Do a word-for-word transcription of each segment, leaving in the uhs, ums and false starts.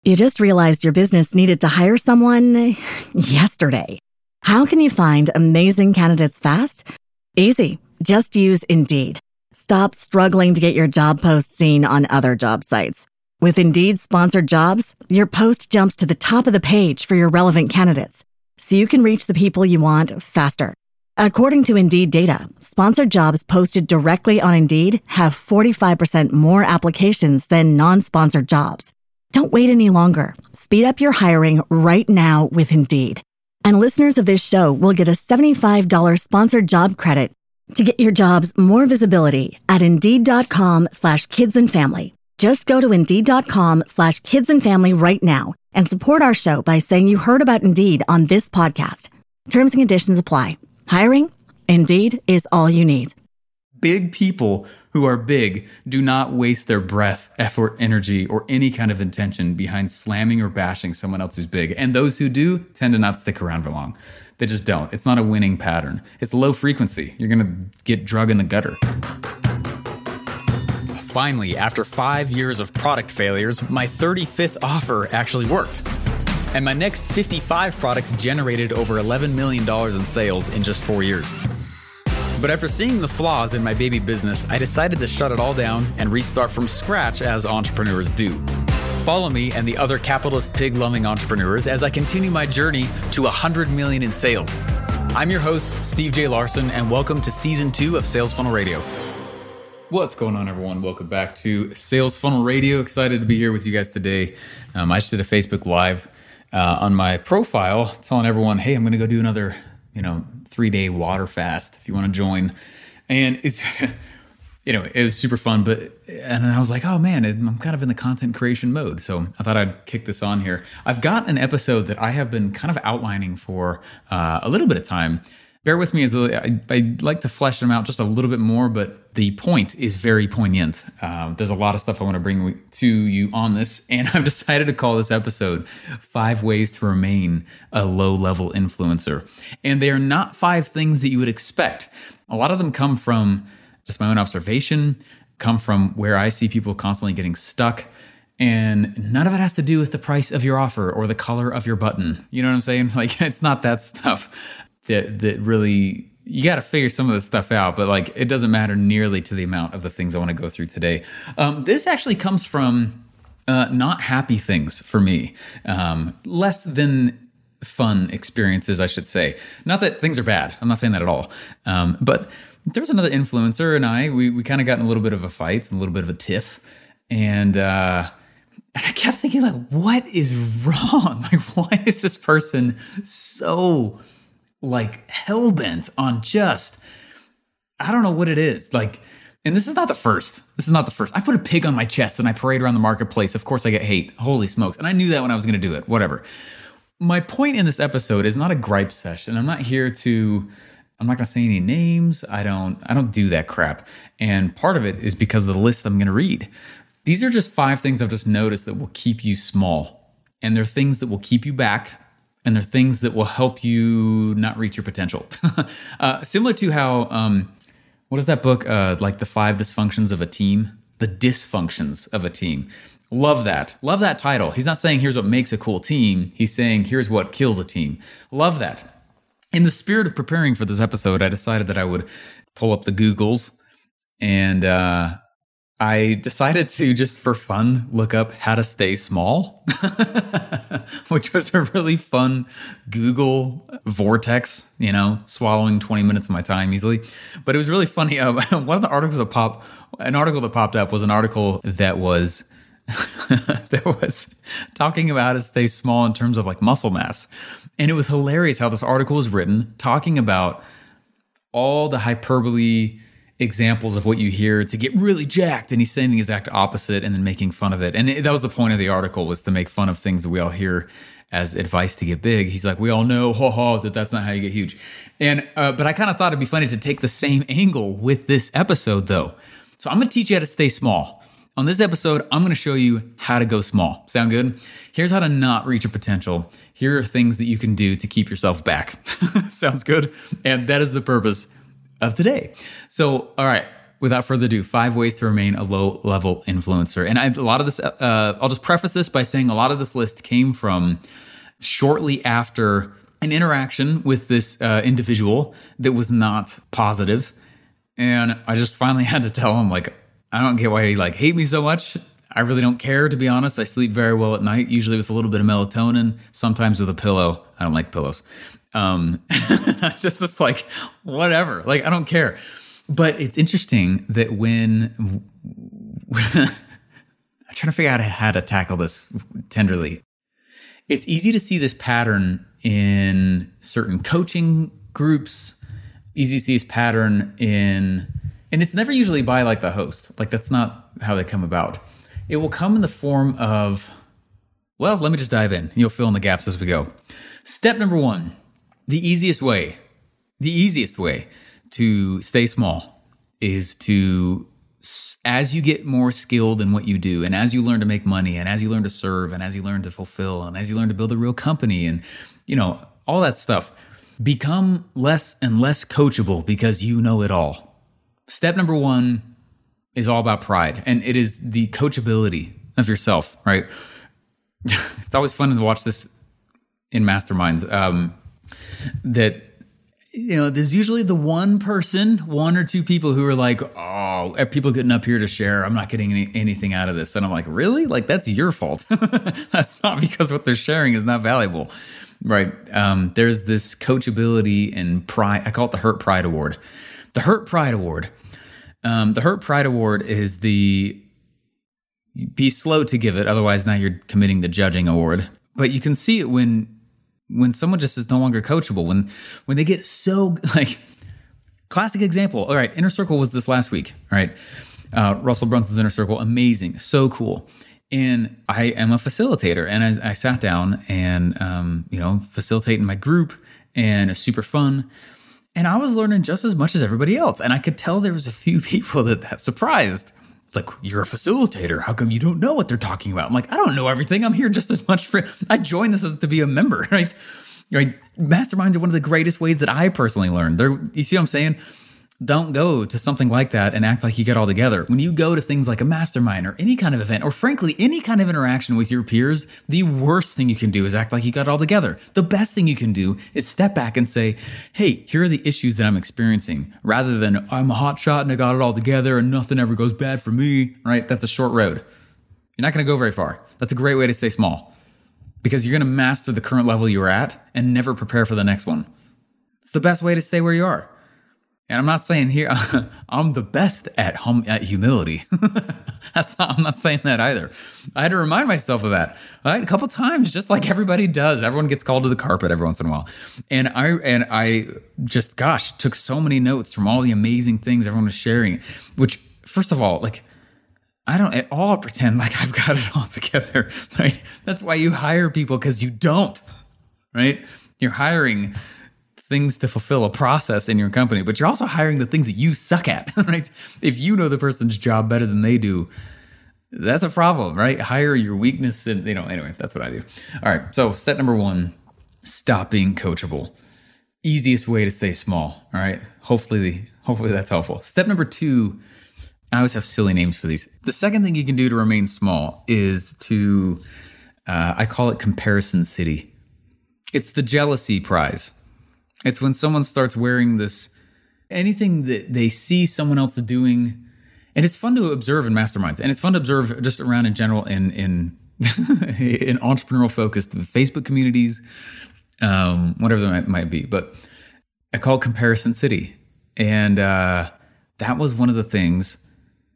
You just realized your business needed to hire someone yesterday. How can you find amazing candidates fast? Easy. Just use Indeed. Stop struggling to get your job post seen on other job sites. With Indeed sponsored jobs, your post jumps to the top of the page for your relevant candidates, so you can reach the people you want faster. According to Indeed data, sponsored jobs posted directly on Indeed have forty-five percent more applications than non-sponsored jobs. Don't wait any longer. Speed up your hiring right now with Indeed. And listeners of this show will get a seventy-five dollars sponsored job credit to get your jobs more visibility at Indeed.com slash kids and family. Just go to Indeed.com slash kids and family right now and support our show by saying you heard about Indeed on this podcast. Terms and conditions apply. Hiring? Indeed is all you need. Big people who are big do not waste their breath, effort, energy, or any kind of intention behind slamming or bashing someone else who's big. And those who do tend to not stick around for long. They just don't. It's not a winning pattern. It's low frequency. You're going to get drug in the gutter. Finally, after five years of product failures, my thirty-fifth offer actually worked. And my next fifty-five products generated over eleven million dollars in sales in just four years. But after seeing the flaws in my baby business, I decided to shut it all down and restart from scratch as entrepreneurs do. Follow me and the other capitalist pig-loving entrepreneurs as I continue my journey to one hundred million in sales. I'm your host, Steve J. Larson, and welcome to Season two of Sales Funnel Radio. What's going on, everyone? Welcome back to Sales Funnel Radio. Excited to be here with you guys today. Um, I just did a Facebook Live uh, on my profile telling everyone, hey, I'm going to go do another, you know, three-day water fast if you want to join. And it's, you know, it was super fun. But, and I was like, oh man, I'm kind of in the content creation mode. So I thought I'd kick this on here. I've got an episode that I have been kind of outlining for uh, a little bit of time. Bear with me as I, I like to flesh them out just a little bit more, but the point is very poignant. Um, there's a lot of stuff I want to bring to you on this, and I've decided to call this episode Five Ways to Remain a Low-Level Influencer. And they are not five things that you would expect. A lot of them come from just my own observation, come from where I see people constantly getting stuck, and none of it has to do with the price of your offer or the color of your button. You know what I'm saying? Like, it's not that stuff. That that really, you got to figure some of this stuff out, but like it doesn't matter nearly to the amount of the things I want to go through today. Um, this actually comes from uh, not happy things for me, um, less than fun experiences, I should say. Not that things are bad. I'm not saying that at all. Um, but there was another influencer and I, we we kind of got in a little bit of a fight, a little bit of a tiff, and uh, and I kept thinking like, what is wrong? Like, why is this person so like hell-bent on just, I don't know what it is. Like, and this is not the first. This is not the first. I put a pig on my chest and I parade around the marketplace. Of course I get hate. Holy smokes. And I knew that when I was going to do it. Whatever. My point in this episode is not a gripe session. I'm not here to, I'm not going to say any names. I don't, I don't do that crap. And part of it is because of the list I'm going to read. These are just five things I've just noticed that will keep you small. And they're things that will keep you back. And they're things that will help you not reach your potential. uh, similar to how, um, what is that book? Uh, like the five dysfunctions of a team, the dysfunctions of a team. Love that. Love that title. He's not saying here's what makes a cool team. He's saying here's what kills a team. Love that. In the spirit of preparing for this episode, I decided that I would pull up the Googles and, uh, I decided to just for fun look up how to stay small, which was a really fun Google vortex, you know, swallowing twenty minutes of my time easily. But it was really funny. Uh, one of the articles that pop, an article that popped up was an article that was that was talking about how to stay small in terms of like muscle mass. And it was hilarious how this article was written, talking about all the hyperbole examples of what you hear to get really jacked, and he's saying the exact opposite and then making fun of it. And it, that was the point of the article, was to make fun of things that we all hear as advice to get big. He's like, we all know, ho ho, that that's not how you get huge. And uh, but I kind of thought it'd be funny to take the same angle with this episode though. So I'm going to teach you how to stay small. On this episode, I'm going to show you how to go small. Sound good? Here's how to not reach your potential. Here are things that you can do to keep yourself back. Sounds good? And that is the purpose of today. So, all right, without further ado, five ways to remain a low-level influencer. And I, a lot of this, uh, I'll just preface this by saying a lot of this list came from shortly after an interaction with this uh, individual that was not positive. And I just finally had to tell him, like, I don't get why you like hate me so much. I really don't care, to be honest. I sleep very well at night, usually with a little bit of melatonin, sometimes with a pillow. I don't like pillows. Um, just, just like, whatever. Like, I don't care. But it's interesting that when I'm trying to figure out how to tackle this tenderly, it's easy to see this pattern in certain coaching groups, easy to see this pattern in, and it's never usually by like the host. Like, that's not how they come about. It will come in the form of, well, let me just dive in. You'll fill in the gaps as we go. Step number one, the easiest way, the easiest way to stay small is to, as you get more skilled in what you do, and as you learn to make money, and as you learn to serve, and as you learn to fulfill, and as you learn to build a real company, and, you know, all that stuff, become less and less coachable because you know it all. Step number one is all about pride, and it is the coachability of yourself, right? It's always fun to watch this in masterminds, um, that, you know, there's usually the one person, one or two people who are like, oh, are people getting up here to share? I'm not getting any, anything out of this. And I'm like, really? Like, that's your fault. That's not because what they're sharing is not valuable, right? Um, there's this coachability and pride. I call it the Hurt Pride Award. The Hurt Pride Award. Um, the Hurt Pride Award is the, be slow to give it, otherwise now you're committing the judging award. But you can see it when when someone just is no longer coachable, when when they get so, like, classic example. All right, Inner Circle was this last week. All right, uh, Russell Brunson's Inner Circle, amazing, so cool. And I am a facilitator, and I, I sat down and um, you know, facilitating my group, and it's super fun. And I was learning just as much as everybody else. And I could tell there was a few people that, that surprised. Like, you're a facilitator. How come you don't know what they're talking about? I'm like, I don't know everything. I'm here just as much for, I joined this as to be a member, right? Right? Masterminds are one of the greatest ways that I personally learned. They're, you see what I'm saying? Don't go to something like that and act like you get all together. When you go to things like a mastermind or any kind of event, or frankly, any kind of interaction with your peers, the worst thing you can do is act like you got it all together. The best thing you can do is step back and say, hey, here are the issues that I'm experiencing, rather than I'm a hot shot and I got it all together and nothing ever goes bad for me, right? That's a short road. You're not going to go very far. That's a great way to stay small, because you're going to master the current level you're at and never prepare for the next one. It's the best way to stay where you are. And I'm not saying here I'm the best at hum, at humility. That's not, I'm not saying that either. I had to remind myself of that, right? A couple times, just like everybody does. Everyone gets called to the carpet every once in a while. And I and I just, gosh, took so many notes from all the amazing things everyone was sharing. Which, first of all, like, I don't at all pretend like I've got it all together, right? That's why you hire people, because you don't, right? You're hiring things to fulfill a process in your company, but you're also hiring the things that you suck at, right? If you know the person's job better than they do, that's a problem, right? Hire your weakness, and, you know, anyway, that's what I do. All right. So step number one, stop being coachable. Easiest way to stay small. All right. Hopefully, hopefully that's helpful. Step number two, I always have silly names for these. The second thing you can do to remain small is to, uh, I call it comparison city. It's the jealousy prize. It's when someone starts wearing this, anything that they see someone else doing. And it's fun to observe in masterminds. And it's fun to observe just around in general in in, in entrepreneurial focused Facebook communities, um, whatever that might, might be. But I call it comparison city. And uh, that was one of the things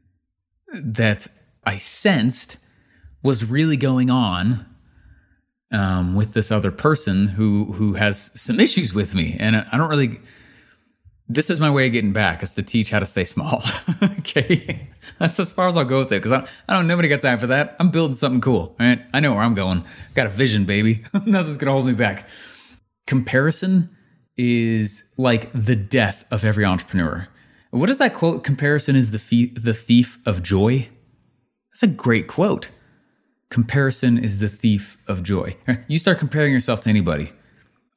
that I sensed was really going on Um, with this other person who who has some issues with me. And I don't really, this is my way of getting back, is to teach how to stay small. Okay. That's as far as I'll go with it, because I don't, I don't, nobody got time for that. I'm building something cool, right? I know where I'm going. Got a vision, baby. Nothing's going to hold me back. Comparison is like the death of every entrepreneur. What is that quote? Comparison is the fee- the thief of joy. That's a great quote. Comparison is the thief of joy. You start comparing yourself to anybody.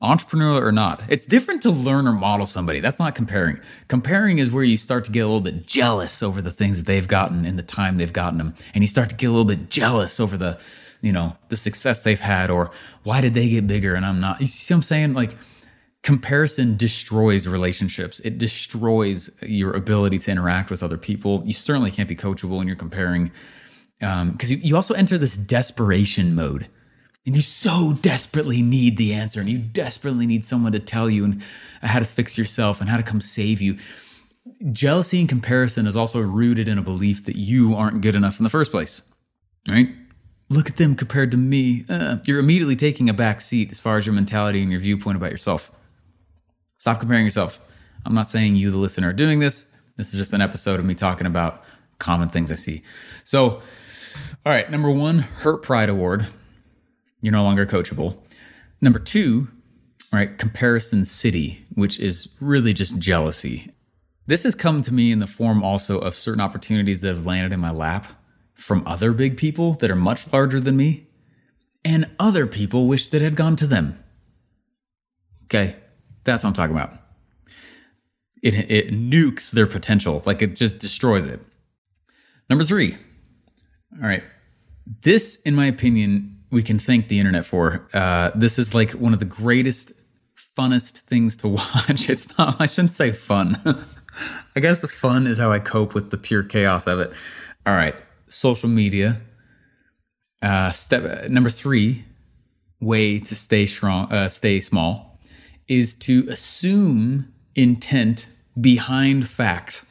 entrepreneurial or not. It's different to learn or model somebody. That's not comparing. Comparing is where you start to get a little bit jealous over the things that they've gotten in the time they've gotten them. And you start to get a little bit jealous over the, you know, the success they've had, or why did they get bigger and I'm not? You see what I'm saying? Like, comparison destroys relationships. It destroys your ability to interact with other people. You certainly can't be coachable when you're comparing, um, because you, you also enter this desperation mode. And you so desperately need the answer, and you desperately need someone to tell you and how to fix yourself and how to come save you. Jealousy and comparison is also rooted in a belief that you aren't good enough in the first place, right? Look at them compared to me. Uh, you're immediately taking a back seat as far as your mentality and your viewpoint about yourself. Stop comparing yourself. I'm not saying you, the listener, are doing this. This is just an episode of me talking about common things I see. So, all right, number one, Hurt Pride Award. You're no longer coachable. Number two, right, comparison city, which is really just jealousy. This has come to me in the form also of certain opportunities that have landed in my lap from other big people that are much larger than me, and other people wish that had gone to them. Okay, that's what I'm talking about. It, it nukes their potential, like it just destroys it. Number three, all right, this, in my opinion, we can thank the internet for. Uh, this is like one of the greatest, funnest things to watch. It's not, I shouldn't say fun. I guess the fun is how I cope with the pure chaos of it. All right, social media. Uh, step number three, way to stay strong, uh, stay small, is to assume intent behind facts.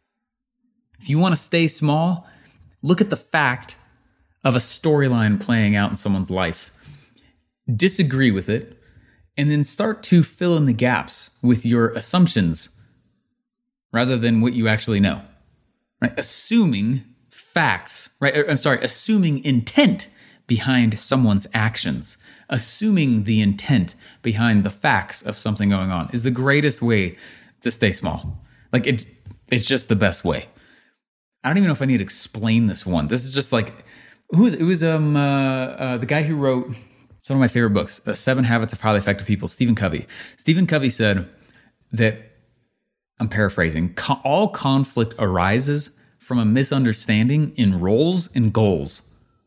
If you want to stay small, look at the fact of a storyline playing out in someone's life. Disagree with it, and then start to fill in the gaps with your assumptions rather than what you actually know. Right? Assuming facts, right? I'm sorry, assuming intent behind someone's actions, assuming the intent behind the facts of something going on is the greatest way to stay small. Like it, it's just the best way. I don't even know if I need to explain this one. This is just like, who is it? Was um uh, uh, the guy who wrote, it's one of my favorite books, uh, Seven Habits of Highly Effective People, Stephen Covey. Stephen Covey said that, I'm paraphrasing, co- all conflict arises from a misunderstanding in roles and goals.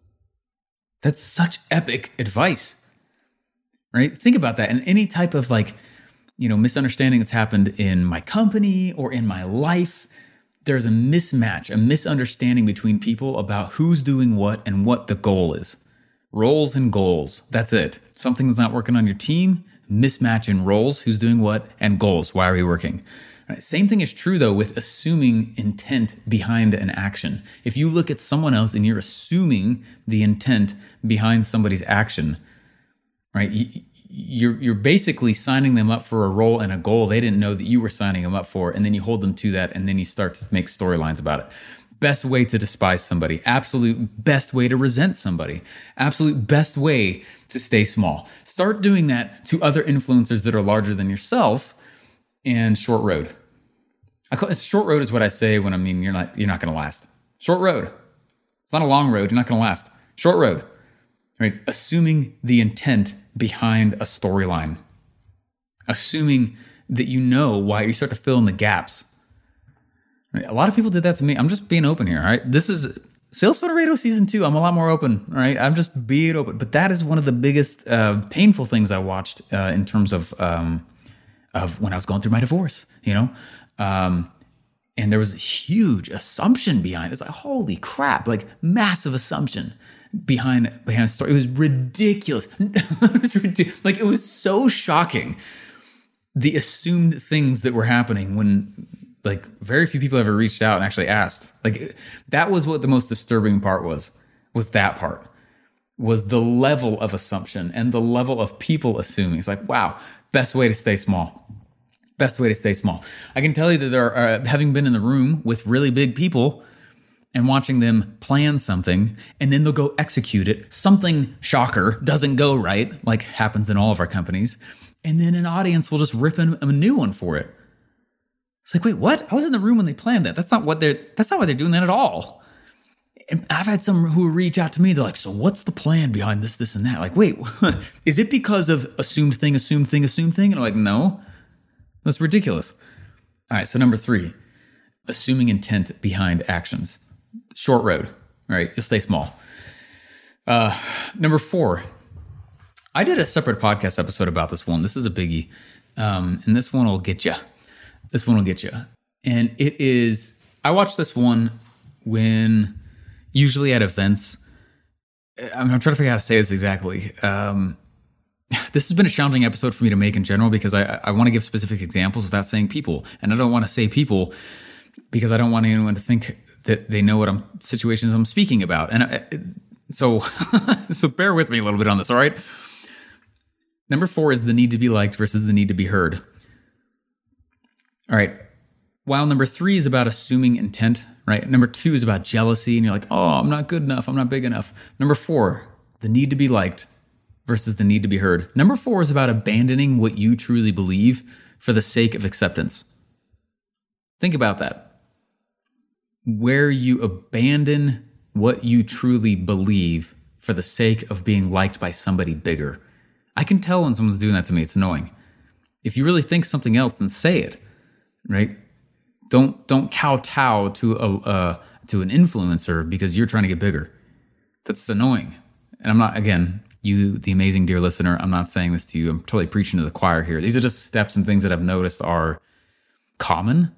That's such epic advice, right? Think about that. And any type of like, you know, misunderstanding that's happened in my company or in my life, there's a mismatch, a misunderstanding between people about who's doing what and what the goal is. Roles and goals. That's it. Something that's not working on your team, mismatch in roles, who's doing what, and goals. Why are we working? Right. Same thing is true, though, with assuming intent behind an action. If you look at someone else and you're assuming the intent behind somebody's action, right, you're, you're basically signing them up for a role and a goal they didn't know that you were signing them up for, and then you hold them to that, and then you start to make storylines about it. Best way to despise somebody. Absolute best way to resent somebody. Absolute best way to stay small. Start doing that to other influencers that are larger than yourself. And short road. I call it, short road is what I say when I mean you're not you're not going to last. Short road. It's not a long road. You're not going to last. Short road. Right? Assuming the intent behind a storyline. Assuming that you know why, you start to fill in the gaps. Right? A lot of people did that to me. I'm just being open here. All right. This is Sales Funnel Radio season two. I'm a lot more open. All right. I'm just being open. But that is one of the biggest uh, painful things I watched uh, in terms of. Um, of when I was going through my divorce, you know? Um, and there was a huge assumption behind it. It's like, holy crap, like massive assumption behind, behind a story. It was ridiculous. it was ridiculous. Like, it was so shocking. The assumed things that were happening when like very few people ever reached out and actually asked. Like, that was what the most disturbing part was, was that part. Was the level of assumption and the level of people assuming. It's like, wow, best way to stay small. Best way to stay small. I can tell you that there are, uh, having been in the room with really big people and watching them plan something, and then they'll go execute it. Something, shocker, doesn't go right, like happens in all of our companies. And then an audience will just rip in a new one for it. It's like, wait, what? I was in the room when they planned that. That's not what they're, that's not what they're doing that at all. And I've had some who reach out to me. They're like, so what's the plan behind this, this, and that? Like, wait, is it because of assumed thing, assumed thing, assumed thing? And I'm like, no, that's ridiculous. All right. So number three, assuming intent behind actions. Short road. All right. Just stay small. Uh, number four, I did a separate podcast episode about this one. This is a biggie. Um, and this one will get you. This one will get you. And it is, I watched this one when... usually at events, I'm, I'm trying to figure out how to say this exactly. Um, this has been a challenging episode for me to make in general because I, I want to give specific examples without saying people. And I don't want to say people because I don't want anyone to think that they know what I'm situations I'm speaking about. And I, so, so bear with me a little bit on this, all right? Number four is the need to be liked versus the need to be heard. All right. While number three is about assuming intent, right? Number two is about jealousy, and you're like, oh, I'm not good enough. I'm not big enough. Number four, the need to be liked versus the need to be heard. Number four is about abandoning what you truly believe for the sake of acceptance. Think about that. Where you abandon what you truly believe for the sake of being liked by somebody bigger. I can tell when someone's doing that to me. It's annoying. If you really think something else, then say it, right? Don't don't kowtow to a uh, to an influencer because you're trying to get bigger. That's annoying. And I'm not, again, you, the amazing dear listener, I'm not saying this to you. I'm totally preaching to the choir here. These are just steps and things that I've noticed are common.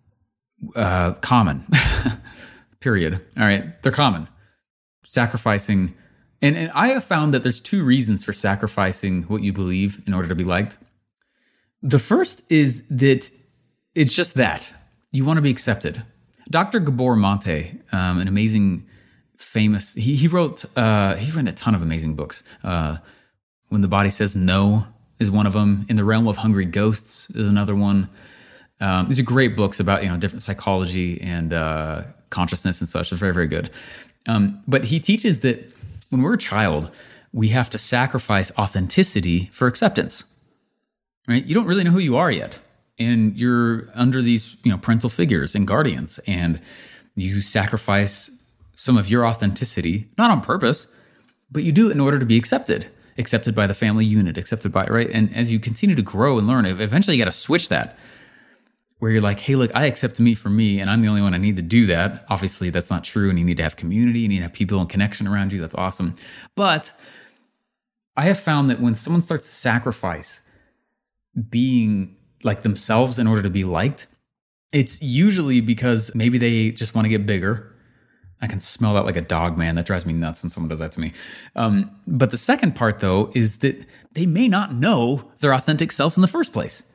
Uh, common. Period. All right. They're common. Sacrificing. And, and I have found that there's two reasons for sacrificing what you believe in order to be liked. The first is that it's just that. You want to be accepted. Doctor Gabor Mate, um, an amazing, famous, he, he wrote, uh, he's written a ton of amazing books. Uh, When the Body Says No is one of them. In the Realm of Hungry Ghosts is another one. Um, these are great books about, you know, different psychology and uh, consciousness and such. They're very, very good. Um, but he teaches that when we're a child, we have to sacrifice authenticity for acceptance, right? You don't really know who you are yet. And you're under these, you know, parental figures and guardians, and you sacrifice some of your authenticity, not on purpose, but you do it in order to be accepted, accepted by the family unit, accepted by, right? And as you continue to grow and learn, eventually you got to switch that, where you're like, hey, look, I accept me for me, and I'm the only one I need to do that. Obviously, that's not true, and you need to have community, you need to have people and connection around you. That's awesome. But I have found that when someone starts to sacrifice being like themselves in order to be liked, it's usually because maybe they just want to get bigger. I can smell that like a dog, man. That drives me nuts when someone does that to me. Um, but the second part, though, is that they may not know their authentic self in the first place.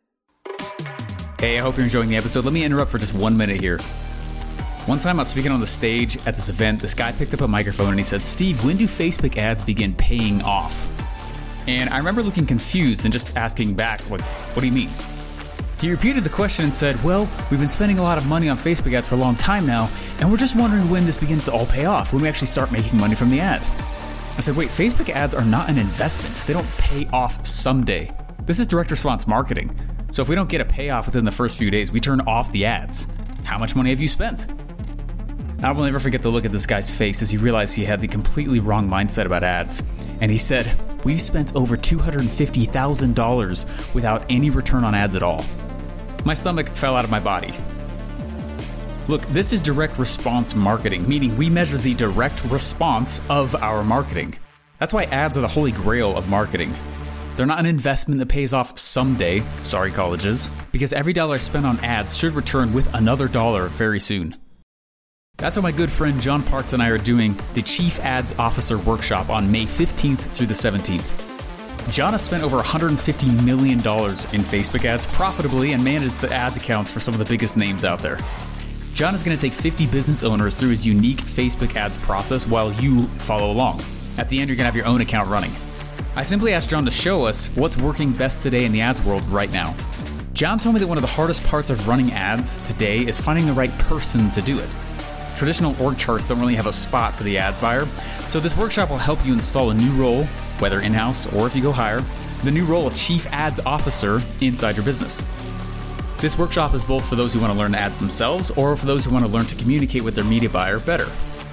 Hey, I hope you're enjoying the episode. Let me interrupt for just one minute here. One time I was speaking on the stage at this event. This guy picked up a microphone and he said, Steve, when do Facebook ads begin paying off? And I remember looking confused and just asking back, like, what do you mean? He repeated the question and said, well, we've been spending a lot of money on Facebook ads for a long time now, and we're just wondering when this begins to all pay off, when we actually start making money from the ad. I said, wait, Facebook ads are not an investment. They don't pay off someday. This is direct response marketing. So if we don't get a payoff within the first few days, we turn off the ads. How much money have you spent? I will never forget the look at this guy's face as he realized he had the completely wrong mindset about ads. And he said, we've spent over two hundred fifty thousand dollars without any return on ads at all. My stomach fell out of my body. Look, this is direct response marketing, meaning we measure the direct response of our marketing. That's why ads are the holy grail of marketing. They're not an investment that pays off someday, sorry colleges, because every dollar spent on ads should return with another dollar very soon. That's what my good friend John Parks and I are doing the Chief Ads Officer Workshop on May fifteenth through the seventeenth. John has spent over one hundred fifty million dollars in Facebook ads profitably and manages the ads accounts for some of the biggest names out there. John is going to take fifty business owners through his unique Facebook ads process while you follow along. At the end, you're going to have your own account running. I simply asked John to show us what's working best today in the ads world right now. John told me that one of the hardest parts of running ads today is finding the right person to do it. Traditional org charts don't really have a spot for the ad buyer, so this workshop will help you install a new role, whether in-house or if you go hire, the new role of Chief Ads Officer inside your business. This workshop is both for those who want to learn ads themselves or for those who want to learn to communicate with their media buyer better.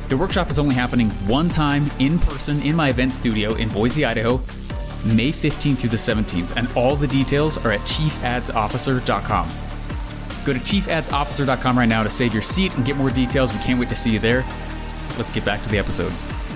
The workshop is only happening one time in person in my event studio in Boise, Idaho, May fifteenth through the seventeenth, and all the details are at chief ads officer dot com. Go to chief ads officer dot com right now to save your seat and get more details. We can't wait to see you there. Let's get back to the episode.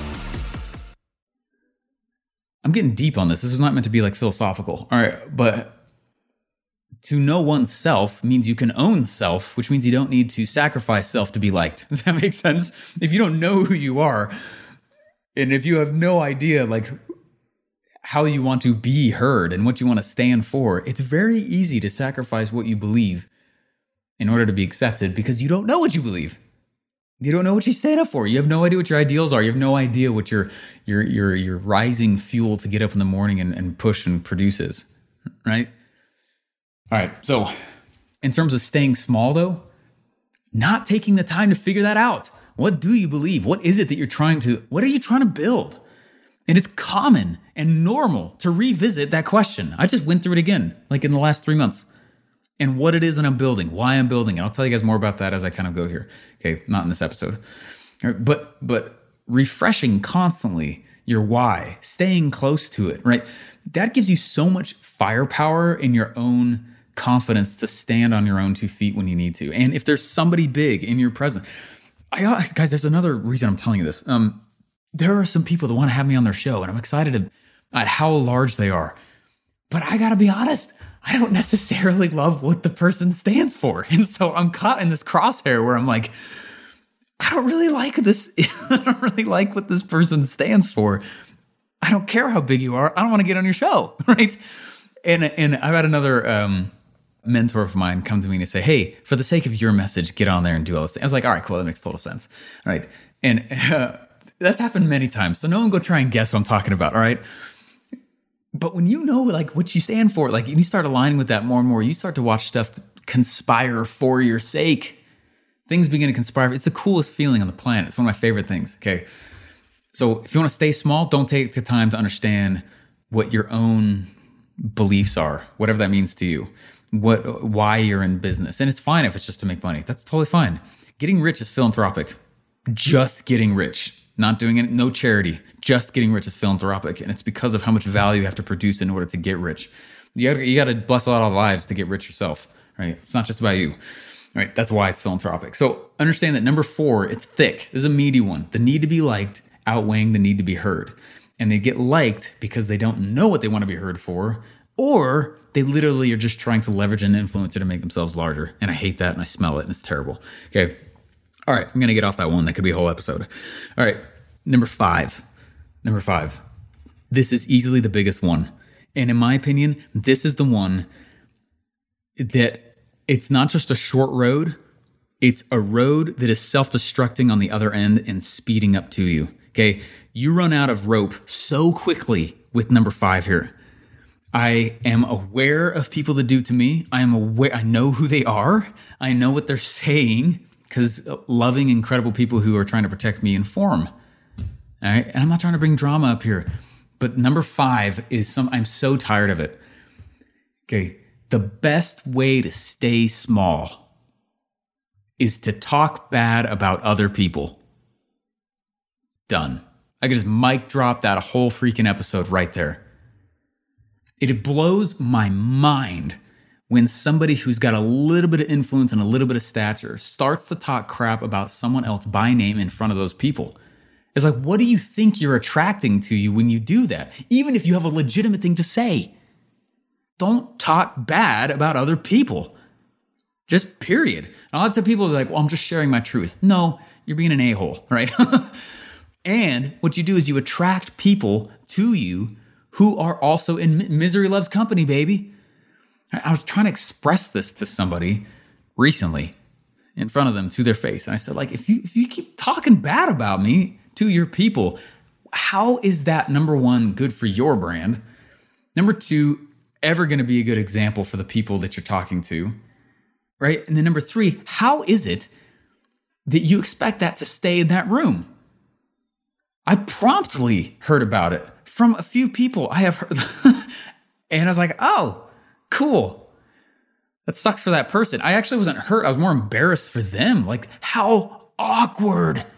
I'm getting deep on this. This is not meant to be like philosophical. All right, but to know oneself means you can own self, which means you don't need to sacrifice self to be liked. Does that make sense? If you don't know who you are, and if you have no idea like how you want to be heard and what you want to stand for, it's very easy to sacrifice what you believe in order to be accepted because you don't know what you believe. You don't know what you stand up for. You have no idea what your ideals are. You have no idea what your your your your rising fuel to get up in the morning and, and push and produce is, right? All right, so in terms of staying small though, not taking the time to figure that out. What do you believe? What is it that you're trying to, what are you trying to build? And it's common and normal to revisit that question. I just went through it again, like in the last three months. And what it is that I'm building, why I'm building it. I'll tell you guys more about that as I kind of go here. Okay, not in this episode. But but refreshing constantly your why, staying close to it, right? That gives you so much firepower in your own confidence to stand on your own two feet when you need to. And if there's somebody big in your presence, I, guys, there's another reason I'm telling you this. Um, there are some people that want to have me on their show, and I'm excited at how large they are. But I gotta be honest, I don't necessarily love what the person stands for. And so I'm caught in this crosshair where I'm like, I don't really like this. I don't really like what this person stands for. I don't care how big you are. I don't want to get on your show, right? And and I've had another um, mentor of mine come to me and say, hey, for the sake of your message, get on there and do all this. I was like, all right, cool. That makes total sense. All right. And uh, that's happened many times. So no one go try and guess what I'm talking about. All right. But when you know like what you stand for, like you start aligning with that more and more, you start to watch stuff conspire for your sake. Things begin to conspire. It's the coolest feeling on the planet. It's one of my favorite things. Okay. So if you want to stay small, don't take the time to understand what your own beliefs are, whatever that means to you, what, why you're in business. And it's fine if it's just to make money. That's totally fine. Getting rich is philanthropic. Just getting rich. Not doing it, no charity, just getting rich is philanthropic. And it's because of how much value you have to produce in order to get rich. You gotta, you gotta bless a lot of lives to get rich yourself, right? It's not just about you, right? That's why it's philanthropic. So understand that number four, it's thick. This is a meaty one. The need to be liked outweighing the need to be heard. And they get liked because they don't know what they want to be heard for, or they literally are just trying to leverage an influencer to make themselves larger. And I hate that and I smell it and it's terrible. Okay. All right, I'm going to get off that one. That could be a whole episode. All right, number five. Number five. This is easily the biggest one. And in my opinion, this is the one that it's not just a short road. It's a road that is self-destructing on the other end and speeding up to you. Okay, you run out of rope so quickly with number five here. I am aware of people that do to me. I am aware. I know who they are. I know what they're saying. Because loving, incredible people who are trying to protect me inform. All right. And I'm not trying to bring drama up here. But number five is some, I'm so tired of it. Okay. The best way to stay small is to talk bad about other people. Done. I could just mic drop that whole freaking episode right there. It blows my mind when somebody who's got a little bit of influence and a little bit of stature starts to talk crap about someone else by name in front of those people. It's like, what do you think you're attracting to you when you do that? Even if you have a legitimate thing to say. Don't talk bad about other people. Just period. And a lot of people are like, well, I'm just sharing my truth. No, you're being an a-hole, right? And what you do is you attract people to you who are also in misery loves company, baby. I was trying to express this to somebody recently in front of them to their face. And I said, like, if you if you keep talking bad about me to your people, how is that, number one, good for your brand? Number two, ever going to be a good example for the people that you're talking to, right? And then number three, how is it that you expect that to stay in that room? I promptly heard about it from a few people I have heard. And I was like, oh, cool. That sucks for that person. I actually wasn't hurt. I was more embarrassed for them. Like, how awkward.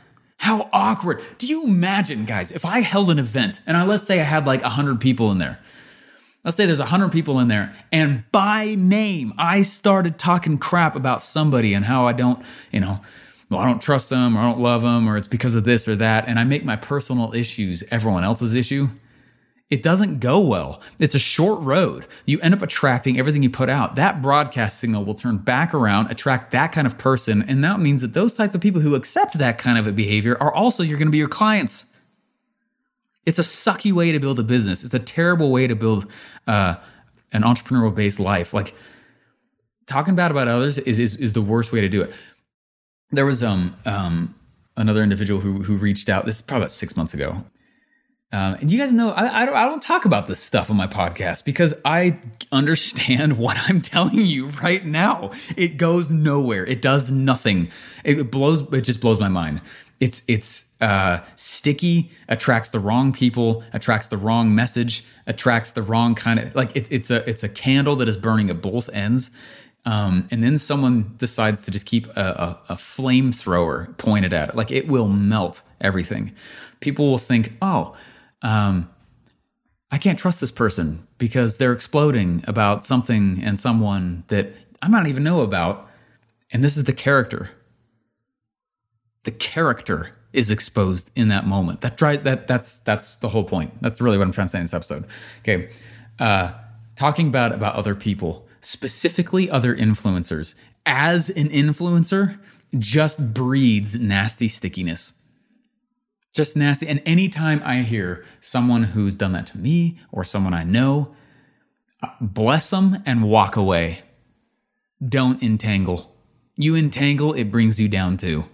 How awkward. Do you imagine, guys, if I held an event and I, let's say I had like one hundred people in there. Let's say there's one hundred people in there and by name, I started talking crap about somebody and how I don't, you know, well, I don't trust them or I don't love them or it's because of this or that. And I make my personal issues everyone else's issue. It doesn't go well. It's a short road. You end up attracting everything you put out. That broadcast signal will turn back around, attract that kind of person. And that means that those types of people who accept that kind of a behavior are also, you're going to be your clients. It's a sucky way to build a business. It's a terrible way to build uh, an entrepreneurial-based life. Like talking bad about others is, is, is the worst way to do it. There was um, um, another individual who, who reached out. This is probably about six months ago. Um, and you guys know, I, I, don't, I don't talk about this stuff on my podcast because I understand what I'm telling you right now. It goes nowhere. It does nothing. It blows. It just blows my mind. It's it's uh, sticky, attracts the wrong people, attracts the wrong message, attracts the wrong kind of like it, it's a it's a candle that is burning at both ends. Um, and then someone decides to just keep a, a, a flamethrower pointed at it. Like it will melt everything. People will think, oh, Um, I can't trust this person because they're exploding about something and someone that I might not even know about. And this is the character. The character is exposed in that moment. That try that that's that's the whole point. That's really what I'm trying to say in this episode. Okay, uh, talking about about other people, specifically other influencers, as an influencer, just breeds nasty stickiness. Just nasty. And anytime I hear someone who's done that to me or someone I know, bless them and walk away. Don't entangle. You entangle, it brings you down too.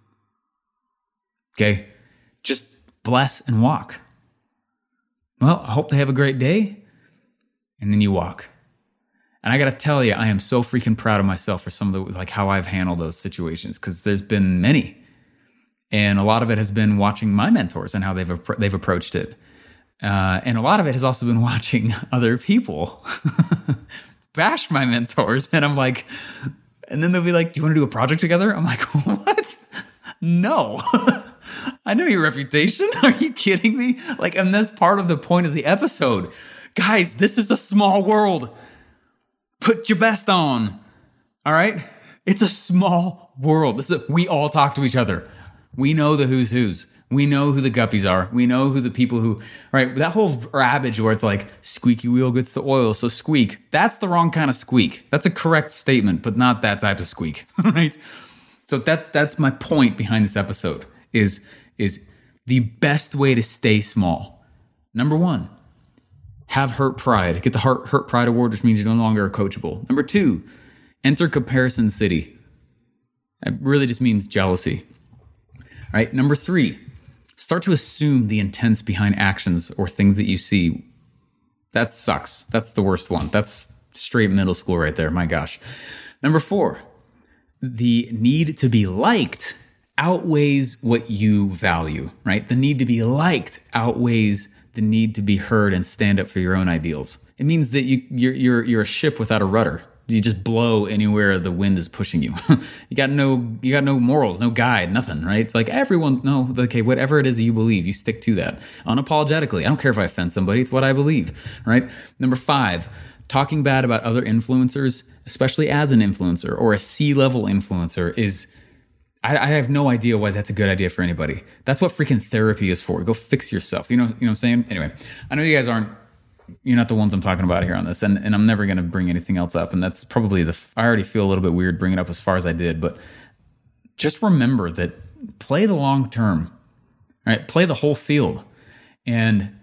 Okay? Just bless and walk. Well, I hope they have a great day. And then you walk. And I got to tell you, I am so freaking proud of myself for some of the, like how I've handled those situations because there's been many. And a lot of it has been watching my mentors and how they've they've approached it. Uh, and a lot of it has also been watching other people bash my mentors. And I'm like, and then they'll be like, do you want to do a project together? I'm like, what? No. I know your reputation. Are you kidding me? Like, and that's part of the point of the episode. Guys, this is a small world. Put your best on. All right? It's a small world. This is a, we all talk to each other. We know the who's who's. We know who the guppies are. We know who the people who, right? That whole ravage where it's like squeaky wheel gets the oil, so squeak. That's the wrong kind of squeak. That's a correct statement, but not that type of squeak, right? So that that's my point behind this episode is, is the best way to stay small. Number one, have hurt pride. Get the hurt, hurt pride award, which means you're no longer coachable. Number two, enter comparison city. It really just means jealousy. All right, number three, start to assume the intents behind actions or things that you see. That sucks. That's the worst one. That's straight middle school right there. My gosh. Number four, the need to be liked outweighs what you value, right? The need to be liked outweighs the need to be heard and stand up for your own ideals. It means that you, you're, you're, you're a ship without a rudder. You just blow anywhere the wind is pushing you. you got no, you got no morals, no guide, nothing, right? It's like everyone, no, okay, whatever it is that you believe, you stick to that unapologetically. I don't care if I offend somebody. It's what I believe, right? Number five, talking bad about other influencers, especially as an influencer or a C-level influencer is, I, I have no idea why that's a good idea for anybody. That's what freaking therapy is for. Go fix yourself. You know, you know what I'm saying? Anyway, I know you guys aren't, you're not the ones I'm talking about here on this, and, and I'm never going to bring anything else up. And that's probably the, I already feel a little bit weird bringing it up as far as I did, but just remember that play the long term, right? Play the whole field. And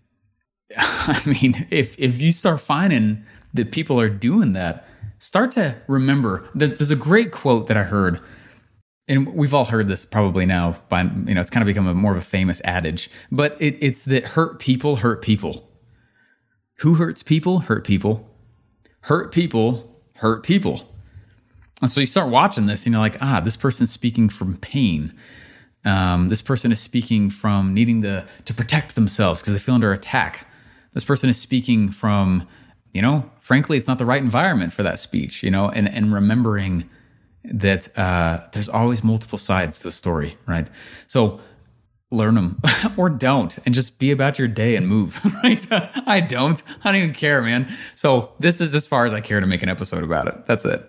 I mean, if, if you start finding that people are doing that, start to remember that there's a great quote that I heard, and we've all heard this probably now by, you know, it's kind of become a more of a famous adage, but it, it's that hurt people hurt people. Who hurts people? Hurt people. Hurt people hurt people. And so you start watching this and you're like, ah, this person's speaking from pain. Um, this person is speaking from needing to, to protect themselves because they feel under attack. This person is speaking from, you know, frankly, it's not the right environment for that speech, you know, and, and remembering that uh, there's always multiple sides to a story, right? So learn them or don't, and just be about your day and move, right? I don't. I don't even care, man. So this is as far as I care to make an episode about it. That's it.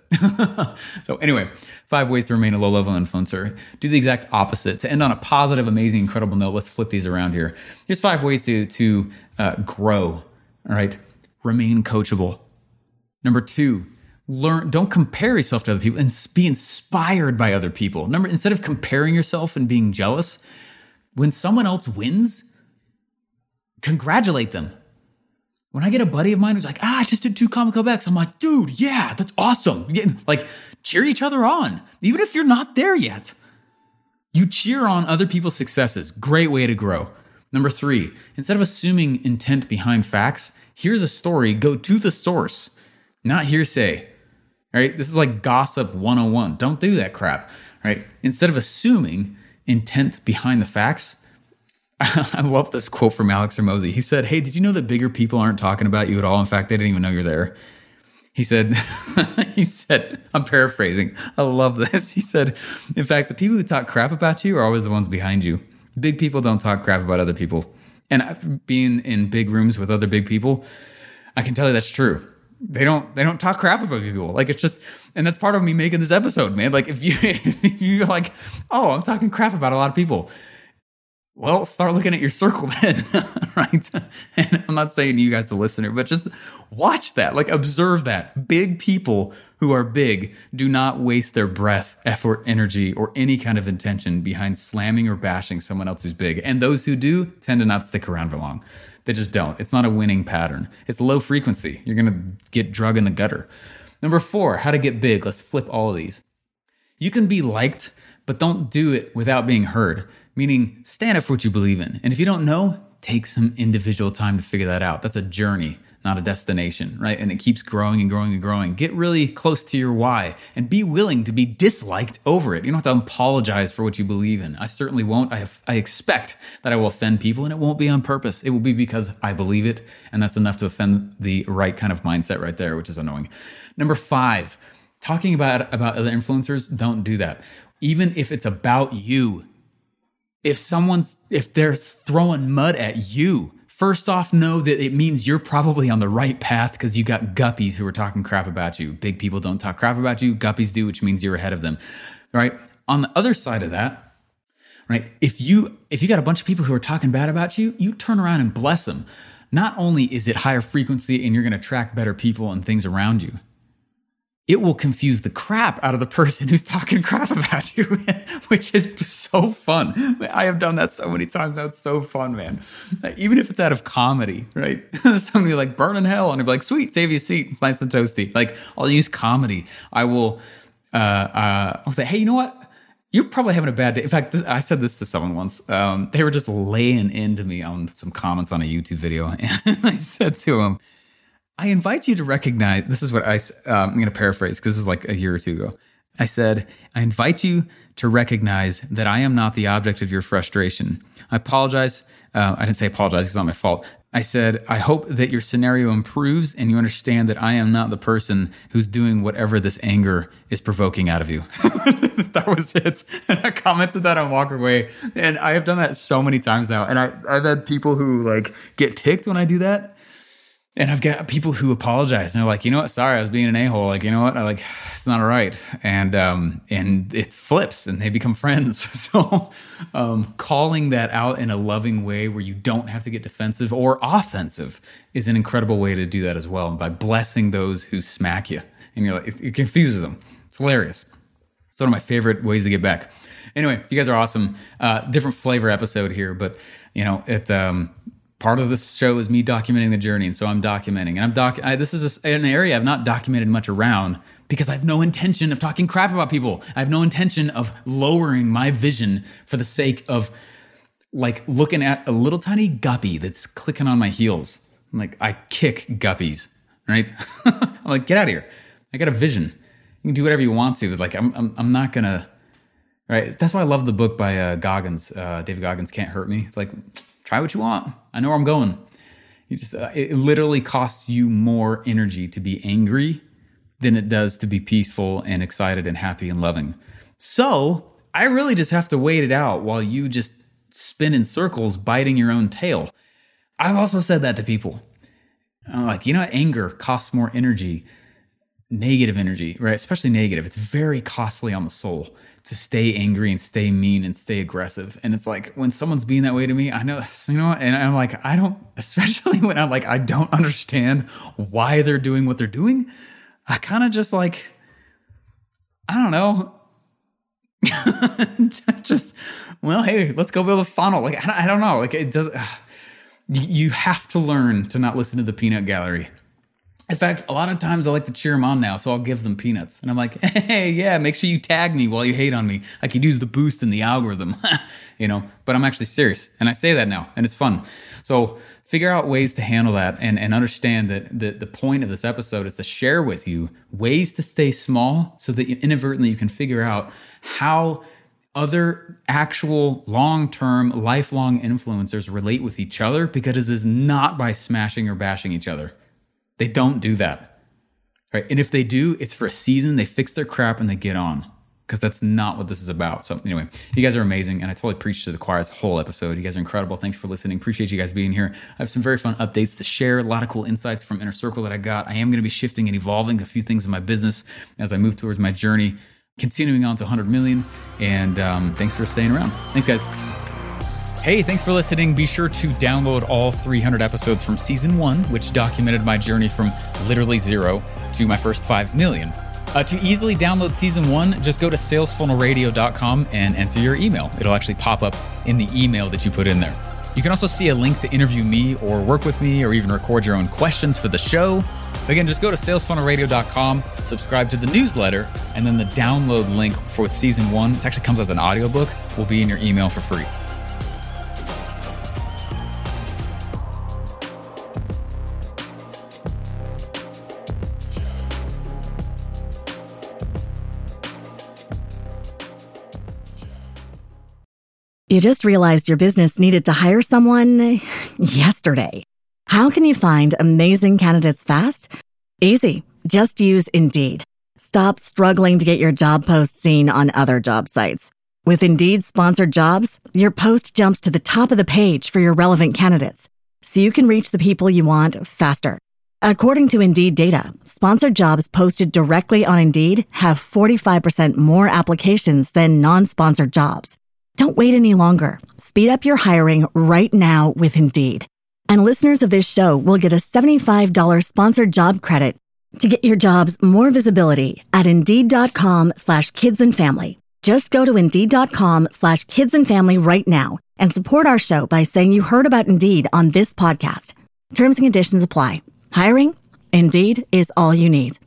So anyway, five ways to remain a low-level influencer. Do the exact opposite. To end on a positive, amazing, incredible note, let's flip these around here. Here's five ways to, to uh, grow, all right? Remain coachable. Number two, learn. Don't compare yourself to other people, and be inspired by other people. Number, instead of comparing yourself and being jealous, when someone else wins, congratulate them. When I get a buddy of mine who's like, ah, I just did two Comic Club X, I'm like, dude, yeah, that's awesome. Like, cheer each other on, even if you're not there yet. You cheer on other people's successes. Great way to grow. Number three, instead of assuming intent behind facts, hear the story, go to the source, not hearsay. All right? This is like gossip one oh one. Don't do that crap. Right? Instead of assuming intent behind the facts. I love this quote from Alex Hormozi. He said, hey, did you know that bigger people aren't talking about you at all? In fact, they didn't even know you're there. He said, he said, I'm paraphrasing. I love this. He said, in fact, the people who talk crap about you are always the ones behind you. Big people don't talk crap about other people. And being in big rooms with other big people, I can tell you that's true. They don't they don't talk crap about people. Like, it's just, and that's part of me making this episode, man. Like, if you if you're like, oh, I'm talking crap about a lot of people, well, start looking at your circle then, right? And I'm not saying you guys, the listener, but just watch that, like, observe that. Big people who are big do not waste their breath, effort, energy, or any kind of intention behind slamming or bashing someone else who's big. And those who do tend to not stick around for long. They just don't. It's not a winning pattern. It's low frequency. You're going to get drug in the gutter. Number four, how to get big. Let's flip all of these. You can be liked, but don't do it without being heard. Meaning, stand up for what you believe in. And if you don't know, take some individual time to figure that out. That's a journey, not a destination, right? And it keeps growing and growing and growing. Get really close to your why and be willing to be disliked over it. You don't have to apologize for what you believe in. I certainly won't. I have, I expect that I will offend people, and it won't be on purpose. It will be because I believe it, and that's enough to offend the right kind of mindset right there, which is annoying. Number five, talking about, about other influencers, don't do that. Even if it's about you. If someone's, if they're throwing mud at you, first off, know that it means you're probably on the right path because you got guppies who are talking crap about you. Big people don't talk crap about you. Guppies do, which means you're ahead of them, right? On the other side of that, right? If you, if you got a bunch of people who are talking bad about you, you turn around and bless them. Not only is it higher frequency and you're going to attract better people and things around you, it will confuse the crap out of the person who's talking crap about you, which is so fun. I have done that so many times. That's so fun, man. Even if it's out of comedy, right? Somebody like burn in hell, and they'll be like, sweet, save you a seat. It's nice and toasty. Like, I'll use comedy. I will, uh, uh, I'll say, hey, you know what? You're probably having a bad day. In fact, this, I said this to someone once. Um, they were just laying into me on some comments on a YouTube video. And I said to them, I invite you to recognize, this is what I, um, I'm going to paraphrase because this is like a year or two ago. I said, I invite you to recognize that I am not the object of your frustration. I apologize. Uh, I didn't say apologize. It's not my fault. I said, I hope that your scenario improves and you understand that I am not the person who's doing whatever this anger is provoking out of you. That was it. And I commented that and walked away. And I have done that so many times now. And I, I've had people who like get ticked when I do that. And I've got people who apologize and they're like, you know what? Sorry, I was being an a-hole. Like, you know what? I like, it's not all right. And, um, and it flips and they become friends. So, um, calling that out in a loving way where you don't have to get defensive or offensive is an incredible way to do that as well. And by blessing those who smack you, and you're like, it, it confuses them. It's hilarious. It's one of my favorite ways to get back. Anyway, you guys are awesome. Uh, different flavor episode here, but you know, it, um, part of this show is me documenting the journey, and so I'm documenting. And I'm doc. I, this is a, an area I've not documented much around because I have no intention of talking crap about people. I have no intention of lowering my vision for the sake of like looking at a little tiny guppy that's clicking on my heels. I'm like, I kick guppies, right? I'm like, get out of here. I got a vision. You can do whatever you want to, but like, I'm, I'm, I'm not gonna. Right? That's why I love the book by uh, Goggins, uh, David Goggins. Can't Hurt Me. It's like, try what you want. I know where I'm going. You just, uh, it literally costs you more energy to be angry than it does to be peaceful and excited and happy and loving. So I really just have to wait it out while you just spin in circles, biting your own tail. I've also said that to people. I'm like, you know, anger costs more energy, negative energy, right? Especially negative. It's very costly on the soul to stay angry and stay mean and stay aggressive. And it's like, when someone's being that way to me, I know, you know, and I'm like, I don't, especially when I'm like, I don't understand why they're doing what they're doing. I kind of just like, I don't know, just, well, hey, let's go build a funnel. Like, I don't know. Like, it doesn't, you have to learn to not listen to the peanut gallery. In fact, a lot of times I like to cheer them on now, so I'll give them peanuts. And I'm like, hey, yeah, make sure you tag me while you hate on me. I could use the boost in the algorithm, you know, but I'm actually serious. And I say that now, and it's fun. So figure out ways to handle that and, and understand that the, the point of this episode is to share with you ways to stay small so that you, inadvertently you can figure out how other actual long-term, lifelong influencers relate with each other, because it is not by smashing or bashing each other. They don't do that, right? And if they do, it's for a season. They fix their crap and they get on, because that's not what this is about. So anyway, you guys are amazing. And I totally preached to the choir this whole episode. You guys are incredible. Thanks for listening. Appreciate you guys being here. I have some very fun updates to share. A lot of cool insights from Inner Circle that I got. I am going to be shifting and evolving a few things in my business as I move towards my journey, continuing on to one hundred million. And um, thanks for staying around. Thanks, guys. Hey, thanks for listening. Be sure to download all three hundred episodes from season one, which documented my journey from literally zero to my first five million. Uh, to easily download season one, just go to sales funnel radio dot com and enter your email. It'll actually pop up in the email that you put in there. You can also see a link to interview me or work with me or even record your own questions for the show. Again, just go to sales funnel radio dot com, subscribe to the newsletter, and then the download link for season one, it actually comes as an audiobook, will be in your email for free. You just realized your business needed to hire someone yesterday. How can you find amazing candidates fast? Easy. Just use Indeed. Stop struggling to get your job post seen on other job sites. With Indeed sponsored jobs, your post jumps to the top of the page for your relevant candidates, so you can reach the people you want faster. According to Indeed data, sponsored jobs posted directly on Indeed have forty-five percent more applications than non-sponsored jobs. Don't wait any longer. Speed up your hiring right now with Indeed. And listeners of this show will get a seventy-five dollars sponsored job credit to get your jobs more visibility at Indeed.com slash kids and family. Just go to Indeed.com slash kids and family right now and support our show by saying you heard about Indeed on this podcast. Terms and conditions apply. Hiring? Indeed is all you need.